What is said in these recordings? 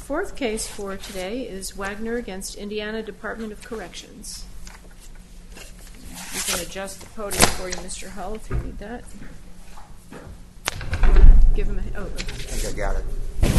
Fourth case for today is Wagner against Indiana Department of Corrections. You can adjust the podium for you, Mr. Hull, if you need that. Give him a... Oh, okay. I think I got it.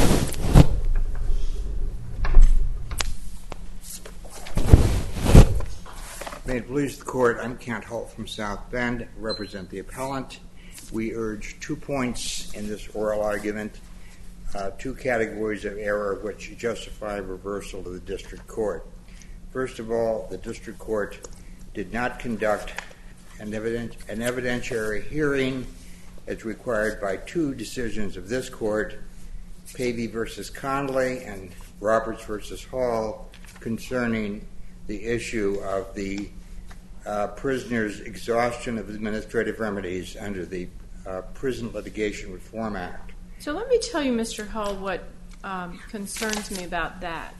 May it please the Court, I'm Kent Hull from South Bend, I represent the appellant. We urge 2 points in this oral argument, 2 categories of error which justify reversal to the district court. First of all, the district court did not conduct an evidentiary hearing as required by 2 decisions of this court, Pavey v. Conley and Roberts v. Hall, concerning the issue of the prisoner's exhaustion of administrative remedies under the Prison Litigation Reform Act. So let me tell you, Mr. Hull, what concerns me about that.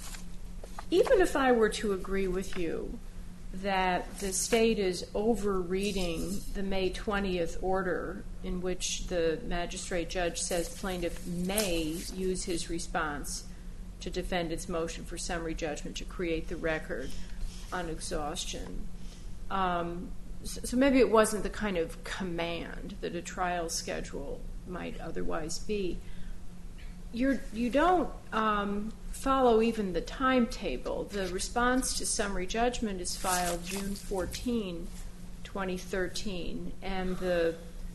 Even if I were to agree with you that the state is over-reading the May 20th order in which the magistrate judge says plaintiff may use his response to defend its motion for summary judgment to create the record on exhaustion. So maybe it wasn't the kind of command that a trial schedule might otherwise be. You don't follow even the timetable. The response to summary judgment is filed June 14, 2013, and the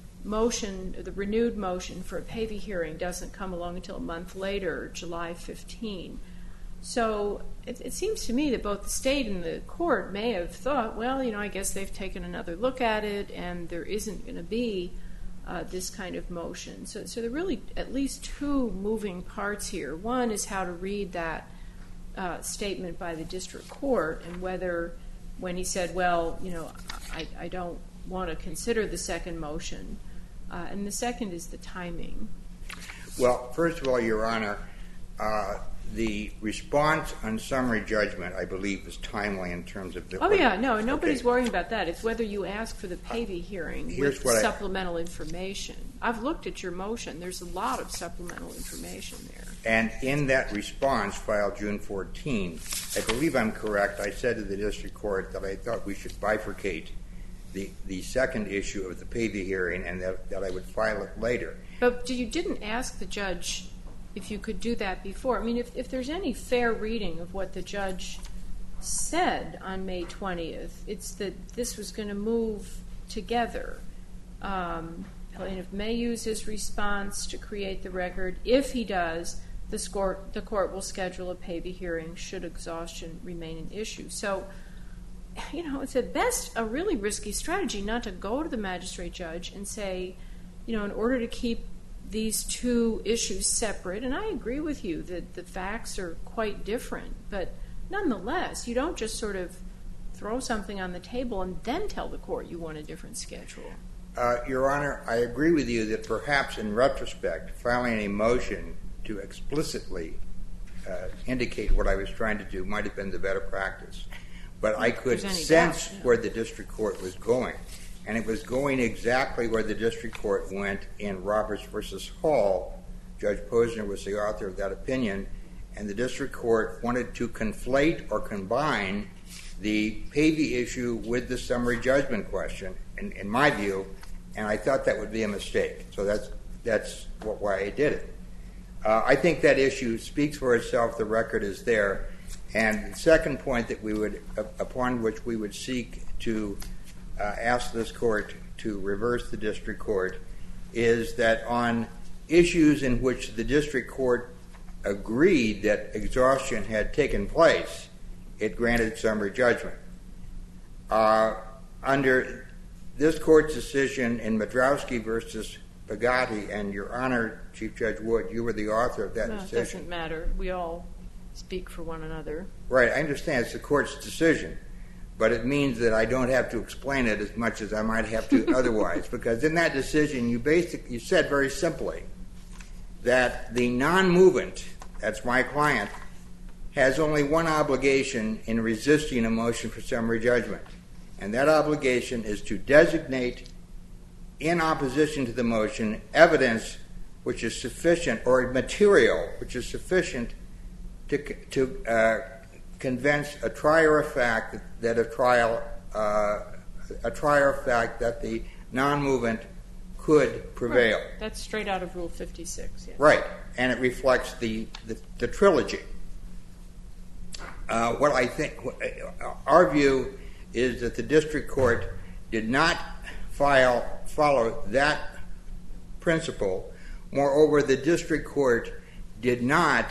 renewed motion for a Pavey hearing doesn't come along until a month later, July 15. So it seems to me that both the state and the court may have thought, well, I guess they've taken another look at it and there isn't going to be this kind of motion. So there are really at least 2 moving parts here. One is how to read that statement by the district court and whether, when he said, well, I don't want to consider the second motion. And the second is the timing. Well, first of all, Your Honor, the response on summary judgment, I believe, is timely in terms of the... Oh, yeah, no, nobody's worrying about that. It's whether you ask for the Pavey hearing with supplemental information. I've looked at your motion. There's a lot of supplemental information there. And in that response filed June 14, I believe I'm correct, I said to the district court that I thought we should bifurcate the second issue of the Pavey hearing and that I would file it later. But you didn't ask the judge if you could do that before. I mean, if there's any fair reading of what the judge said on May 20th, it's that this was going to move together. Plaintiff may use his response to create the record. If he does, the court will schedule a Pavey hearing should exhaustion remain an issue. So, it's at best a really risky strategy not to go to the magistrate judge and say, in order to keep these 2 issues separate, and I agree with you that the facts are quite different, but nonetheless, you don't just sort of throw something on the table and then tell the court you want a different schedule. Your Honor, I agree with you that perhaps in retrospect, filing a motion to explicitly indicate what I was trying to do might have been the better practice. But I could sense where the district court was going. And it was going exactly where the district court went in Roberts v. Hall. Judge Posner was the author of that opinion. And the district court wanted to conflate or combine the Pavey issue with the summary judgment question, in my view. And I thought that would be a mistake. So that's why I did it. I think that issue speaks for itself. The record is there. And the second point that upon which we would seek to ask this court to reverse the district court is that on issues in which the district court agreed that exhaustion had taken place, it granted summary judgment. Under this court's decision in Madrowski v. Bugatti, and Your Honor, Chief Judge Wood, you were the author of that decision. It doesn't matter. We all speak for one another. Right. I understand it's the court's decision. But it means that I don't have to explain it as much as I might have to otherwise. Because in that decision, you said very simply that the non-movement, that's my client, has only one obligation in resisting a motion for summary judgment. And that obligation is to designate, in opposition to the motion, evidence which is sufficient, or material which is sufficient to convince a trier of fact that the non-movement could prevail. Right. That's straight out of Rule 56. Yes. Right, and it reflects the trilogy. What I think, our view is that the district court did not follow that principle. Moreover, the district court did not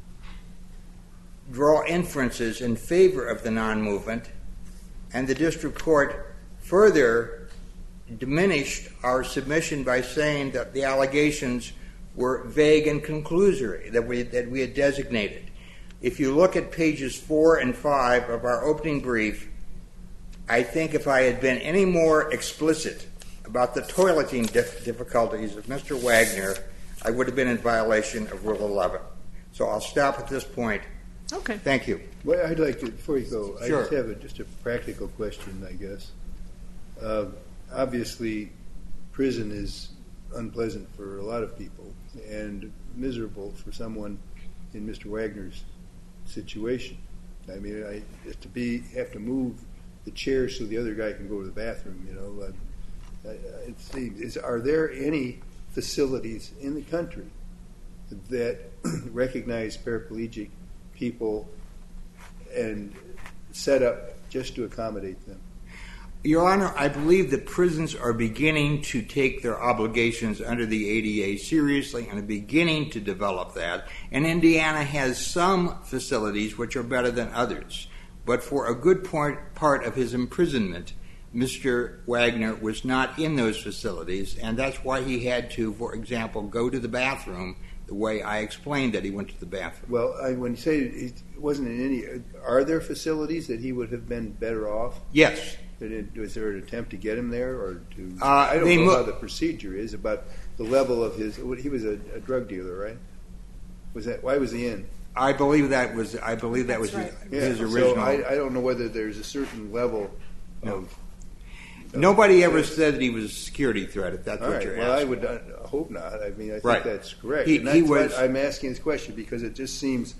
draw inferences in favor of the non-movement, and the district court further diminished our submission by saying that the allegations were vague and conclusory that we had designated. If you look at pages 4 and 5 of our opening brief, I think if I had been any more explicit about the toileting difficulties of Mr. Wagner, I would have been in violation of Rule 11. So I'll stop at this point. Okay. Thank you. Well, I'd like to, before you go, Sure. I just have just a practical question, I guess. Obviously, prison is unpleasant for a lot of people and miserable for someone in Mr. Wagner's situation. I mean, have to move the chair so the other guy can go to the bathroom. It seems. Are there any facilities in the country that recognize paraplegic people and set up just to accommodate them? Your Honor, I believe that prisons are beginning to take their obligations under the ADA seriously and are beginning to develop that. And Indiana has some facilities which are better than others. But for a good part of his imprisonment, Mr. Wagner was not in those facilities, and that's why he had to, for example, go to the bathroom the way I explained that he went to the bathroom. Well, when you say he wasn't in any, are there facilities that he would have been better off? Yes. Was there an attempt to get him there, or to? I don't know how the procedure is about the level of his. He was a drug dealer, right? Why was he in? I believe that was right. his original. So I don't know whether there's a certain level of. Nobody ever said that he was a security threat. If that's All what right. you're Well, asking. I would hope not. I mean, I think Right. that's correct. He and that's was. why I'm asking this question because it just seems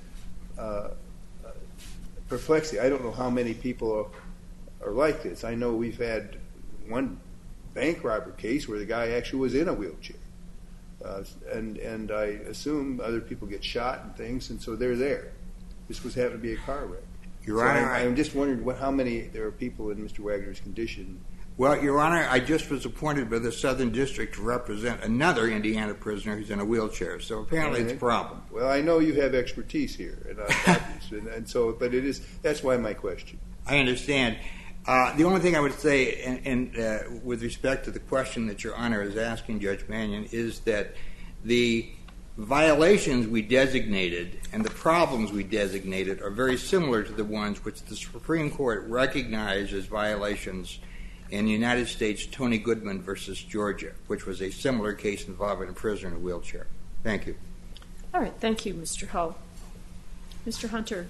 perplexing. I don't know how many people are like this. I know we've had one bank robber case where the guy actually was in a wheelchair, and I assume other people get shot and things, and so they're there. This was happened to be a car wreck. Your Honor, I'm just wondering how many there are people in Mr. Wagner's condition. Well, Your Honor, I just was appointed by the Southern District to represent another Indiana prisoner who's in a wheelchair. So apparently it's a problem. Well, I know you have expertise here, and so, but it is. That's why my question. I understand. The only thing I would say, and with respect to the question that Your Honor is asking, Judge Mannion, is that the violations we designated and the problems we designated are very similar to the ones which the Supreme Court recognized as violations in the United States, Tony Goodman versus Georgia, which was a similar case involving a prisoner in a wheelchair. Thank you. All right. Thank you, Mr. Hull. Mr. Hunter.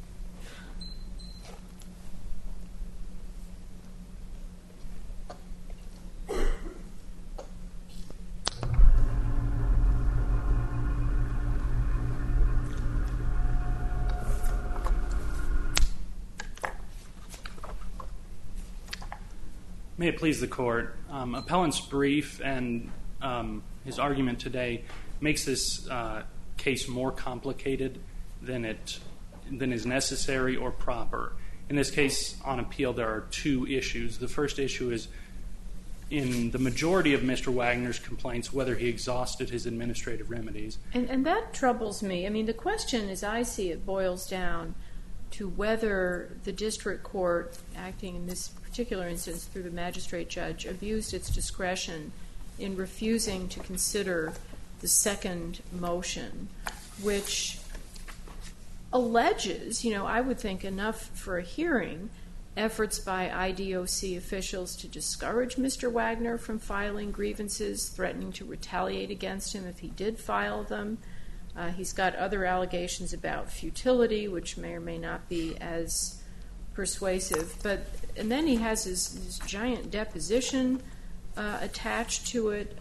May it please the Court. Appellant's brief and his argument today makes this case more complicated than is necessary or proper. In this case, on appeal, there are two issues. The first issue is, in the majority of Mr. Wagner's complaints, whether he exhausted his administrative remedies. And that troubles me. I mean, the question, as I see it, boils down to whether the district court, acting in this particular instance through the magistrate judge, abused its discretion in refusing to consider the second motion, which alleges, I would think enough for a hearing, efforts by IDOC officials to discourage Mr. Wagner from filing grievances, threatening to retaliate against him if he did file them. He's got other allegations about futility, which may or may not be as persuasive. And then he has his giant deposition attached to it.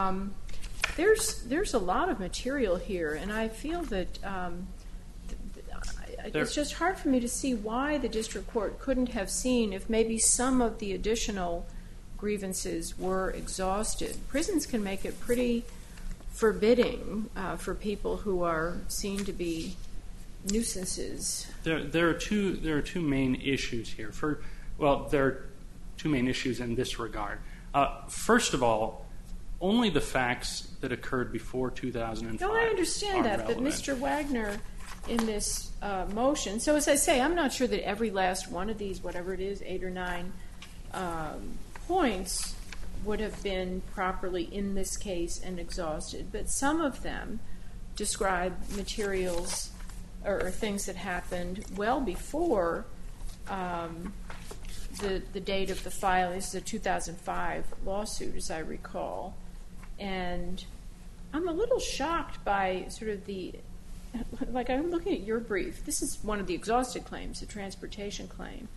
There's a lot of material here, and I feel that it's just hard for me to see why the district court couldn't have seen if maybe some of the additional grievances were exhausted. Prisons can make it pretty forbidding for people who are seen to be nuisances. There are two main issues here. There are two main issues in this regard. First of all, only the facts that occurred before 2005. No, I understand that, relevant. but Mr. Wagner, in this motion, so as I say, I'm not sure that every last one of these, whatever it is, 8 or 9 points, would have been properly in this case and exhausted, but some of them describe materials or things that happened well before the date of the filing. This is a 2005 lawsuit, as I recall. And I'm a little shocked by sort of like I'm looking at your brief. This is one of the exhausted claims, the transportation claim.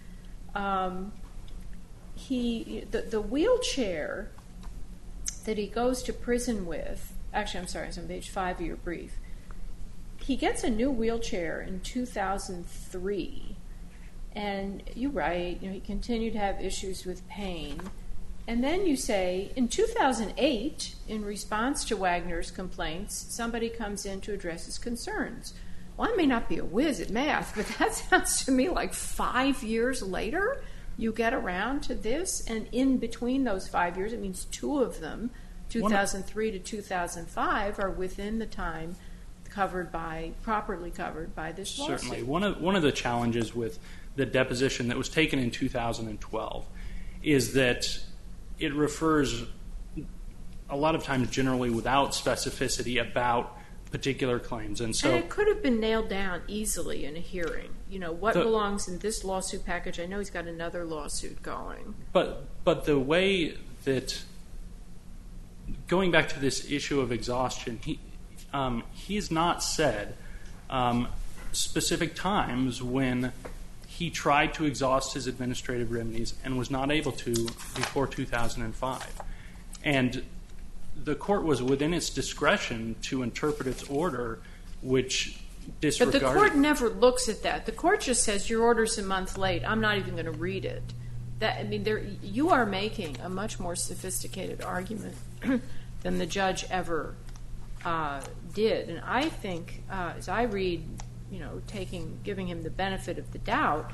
The wheelchair that he goes to prison with, actually, I'm sorry, it's on page 5 of your brief. He gets a new wheelchair in 2003, and you write, he continued to have issues with pain. And then you say, in 2008, in response to Wagner's complaints, somebody comes in to address his concerns. Well, I may not be a whiz at math, but that sounds to me like 5 years later you get around to this, and in between those 5 years, it means 2 of them, 2003 to 2005, are within the time properly covered by this lawsuit. Certainly. One of the challenges with the deposition that was taken in 2012 is that it refers a lot of times generally without specificity about particular claims. And it could have been nailed down easily in a hearing. What belongs in this lawsuit package? I know he's got another lawsuit going. But the way that, going back to this issue of exhaustion, he's not said specific times when he tried to exhaust his administrative remedies and was not able to before 2005. And the court was within its discretion to interpret its order, which disregarded... But the court never looks at that. The court just says, your order's a month late. I'm not even going to read it. You are making a much more sophisticated argument than the judge ever did. And I think, as I read, giving him the benefit of the doubt,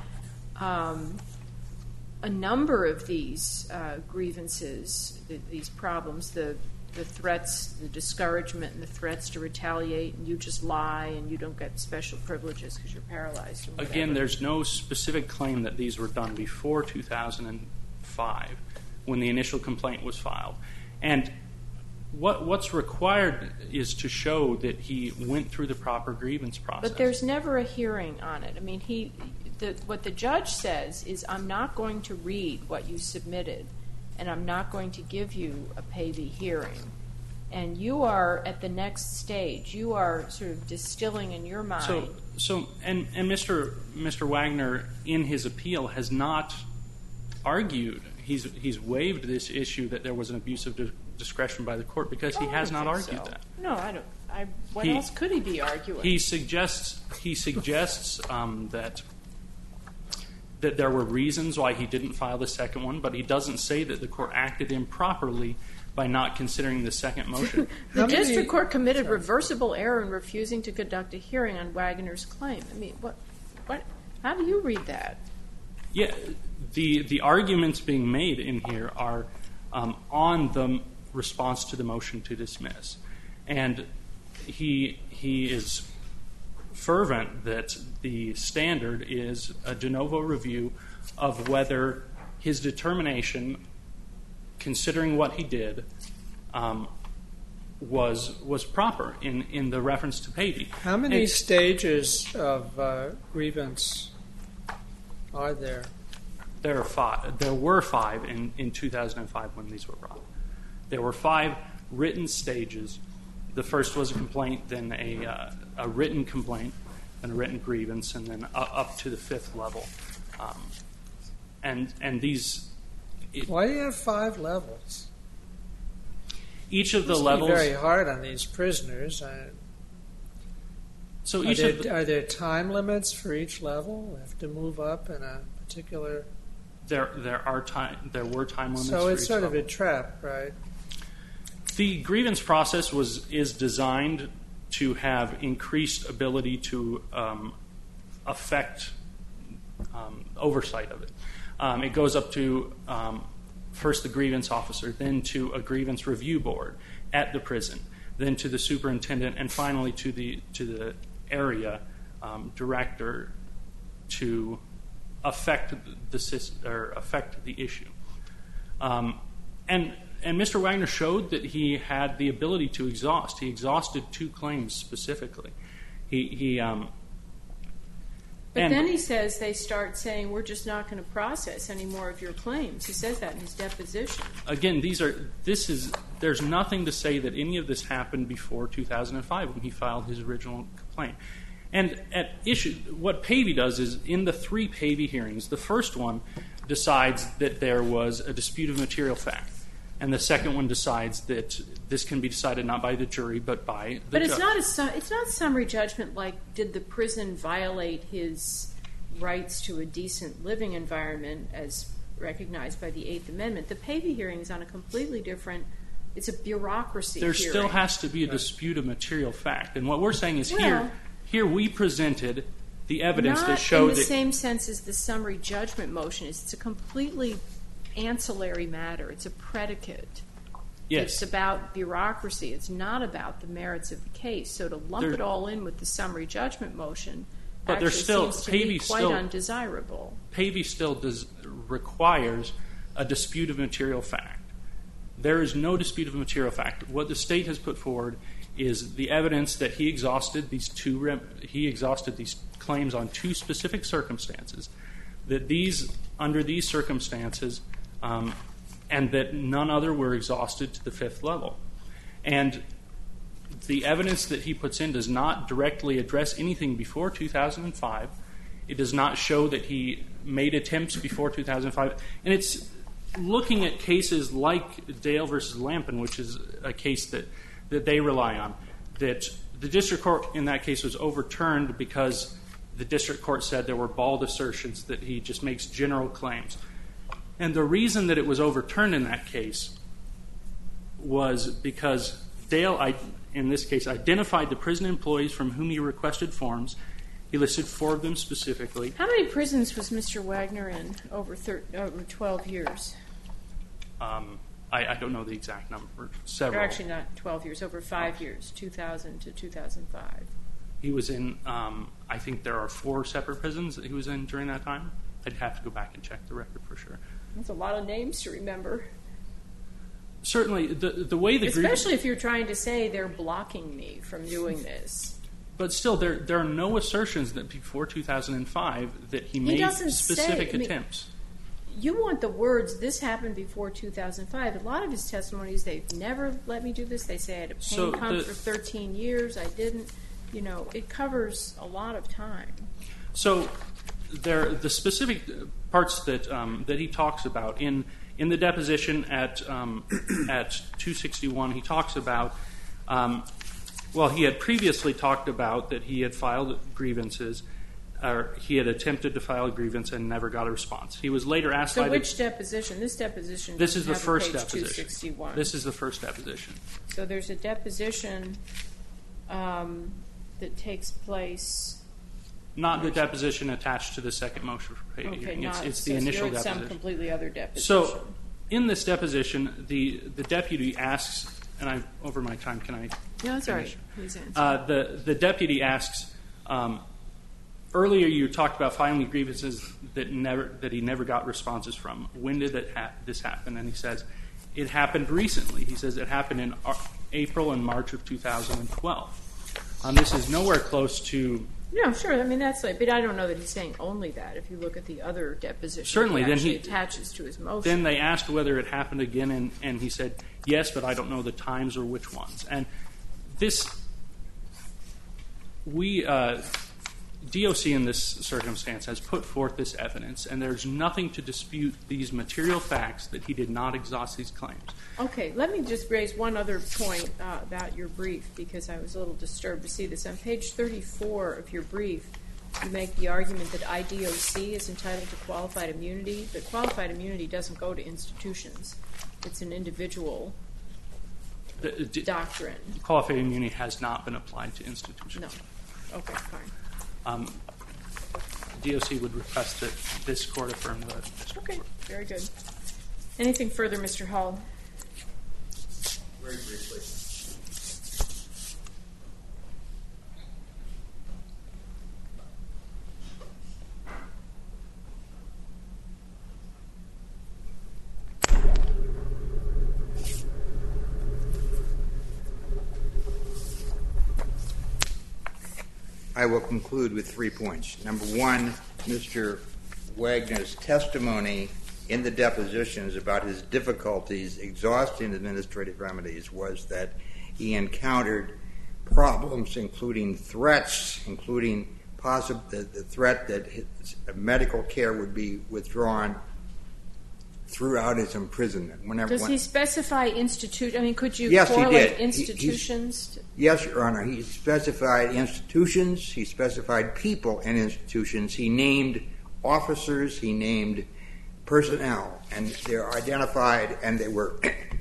a number of these grievances, these problems, the threats, the discouragement and the threats to retaliate, and you just lie and you don't get special privileges because you're paralyzed. Again, there's no specific claim that these were done before 2005 when the initial complaint was filed. And what's required is to show that he went through the proper grievance process. But there's never a hearing on it. I mean, what the judge says is, I'm not going to read what you submitted, and I'm not going to give you a pay-the hearing. And you are at the next stage. You are sort of distilling in your mind. And Mr. Wagner, in his appeal, has not argued. He's waived this issue that there was an abuse of discretion by the court because he has not argued that. No, I don't. What else could he be arguing? He suggests that there were reasons why he didn't file the second one, but he doesn't say that the court acted improperly by not considering the second motion. The district court committed reversible error in refusing to conduct a hearing on Wagner's claim. I mean, how do you read that? Yeah, the arguments being made in here are on the response to the motion to dismiss. And he is fervent that the standard is a de novo review of whether his determination, considering what he did, was proper in the reference to pay-the. How many stages of grievance are there? There are 5. There were 5 in 2005 when these were brought. There were 5 written stages. The first was a complaint, then a written complaint, and a written grievance, and then up to the 5th level. And these... Why do you have 5 levels? Each of the It must levels... be very hard on these prisoners. So Are there time limits for each level? We have to move up in a particular... There were time limits. So it's sort level. of a trap, right? The grievance process is designed to have increased ability to affect oversight of it. It goes up to first the grievance officer, then to a grievance review board at the prison, then to the superintendent, and finally to the area director to affect the issue. And Mr. Wagner showed that he had the ability to exhaust. He exhausted 2 claims specifically. But then he says they start saying, we're just not going to process any more of your claims. He says that in his deposition. Again, there's nothing to say that any of this happened before 2005 when he filed his original complaint. And at issue, what Pavey does is, in the 3 Pavey hearings, the first one decides that there was a dispute of material fact. And the second one decides that this can be decided not by the jury, but by the judge. But it's not summary judgment like, did the prison violate his rights to a decent living environment as recognized by the Eighth Amendment? The Pavey hearing is on a completely different, it's a bureaucracy There hearing. still has to be a dispute of material fact. And what we're saying is here we presented the evidence that showed that... Not in the same sense as the summary judgment motion. It's a completely ancillary matter. It's a predicate. Yes. It's about bureaucracy. It's not about the merits of the case. So to lump it all in with the summary judgment motion actually seems to be quite undesirable. Pavey still requires a dispute of material fact. There is no dispute of material fact. What the state has put forward is the evidence that he exhausted these claims on 2 specific circumstances, that under these circumstances, and that none other were exhausted to the 5th level. And the evidence that he puts in does not directly address anything before 2005. It does not show that he made attempts before 2005. And it's looking at cases like Dale versus Lampin, which is a case that they rely on, that the district court in that case was overturned because the district court said there were bald assertions, that he just makes general claims. And the reason that it was overturned in that case was because Dale, in this case, identified the prison employees from whom he requested forms. He listed 4 of them specifically. How many prisons was Mr. Wagner in over 12 years? I don't know the exact number. Several. Or actually not 12 years, over 5 years, 2000 to 2005. He was in, I think there are 4 separate prisons that he was in during that time. I'd have to go back and check the record for sure. That's a lot of names to remember. Certainly, the way the especially if you're trying to say they're blocking me from doing this. But still, there are no assertions that before 2005 that he made specific attempts. You want the words, this happened before 2005. A lot of his testimony is they've never let me do this. They say I had a pain pump for 13 years. I didn't. You know, it covers a lot of time. So the specific parts that he talks about in the deposition at 261, he talks about, he had previously talked about that he had filed grievances, or he had attempted to file a grievance and never got a response. He was later asked by which deposition? This deposition. This is the first page deposition. 261. This is the first deposition. So there's a deposition that takes place. Not the deposition attached to the second motion for pay hearing. It's the initial deposition. Some completely other deposition. So in this deposition, the deputy asks, and I'm over my time. Can I? No, that's all right. Please answer. The deputy asks. Earlier, you talked about filing grievances that he never got responses from. When did this happen? And he says it happened recently. He says it happened in April and March of 2012. This is nowhere close to. No, sure. I mean, that's like, but I don't know that he's saying only that. If you look at the other deposition, certainly, he then actually attaches to his motion. Then they asked whether it happened again, and he said yes, but I don't know the times or which ones. And DOC in this circumstance has put forth this evidence, and there's nothing to dispute these material facts that he did not exhaust these claims. Okay, let me just raise one other point about your brief, because I was a little disturbed to see this. On page 34 of your brief, you make the argument that IDOC is entitled to qualified immunity, but qualified immunity doesn't go to institutions. It's an individual doctrine. Qualified immunity has not been applied to institutions. No. Okay, fine. DOC would request that this court affirm the district. Okay, very good. Anything further, Mr. Hull? Very briefly. I will conclude with 3 points. Number one, Mr. Wagner's testimony in the depositions about his difficulties exhausting administrative remedies was that he encountered problems, including threats, including the threat that his medical care would be withdrawn throughout his imprisonment. Does he specify could you Yes, correlate he did. institutions? Yes, Your Honor. He specified institutions. He specified people and institutions. He named officers. He named personnel. And they're identified, and they were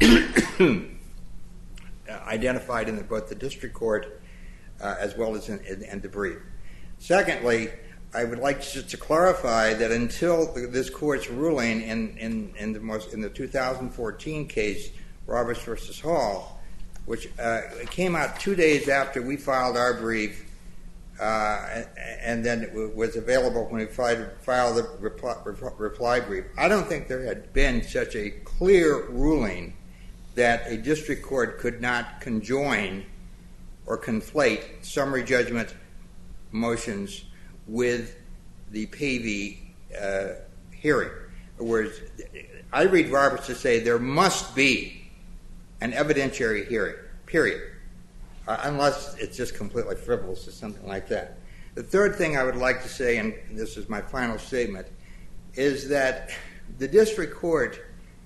identified in both the district court as well as in the brief. Secondly, I would like just to clarify that until this court's ruling in the 2014 case, Roberts versus Hall, which came out 2 days after we filed our brief, and then it was available when we filed the reply brief. I don't think there had been such a clear ruling that a district court could not conjoin or conflate summary judgment motions with the Pavey hearing. In other words, I read Roberts to say there must be an evidentiary hearing, period, unless it's just completely frivolous or something like that. The third thing I would like to say, and this is my final statement, is that the district court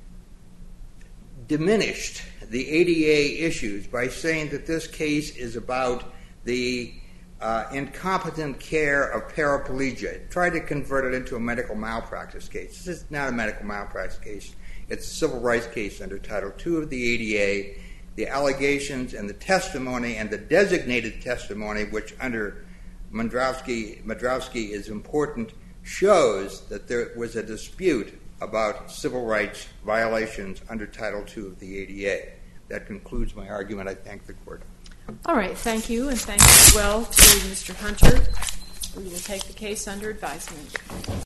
diminished the ADA issues by saying that this case is about the incompetent care of paraplegia. Tried to convert it into a medical malpractice case. This is not a medical malpractice case. It's a civil rights case under Title II of the ADA. The allegations and the testimony and the designated testimony, which under Madrowski is important, shows that there was a dispute about civil rights violations under Title II of the ADA. That concludes my argument. I thank the court. All right, thank you, and thanks as well to Mr. Hunter. We will take the case under advisement.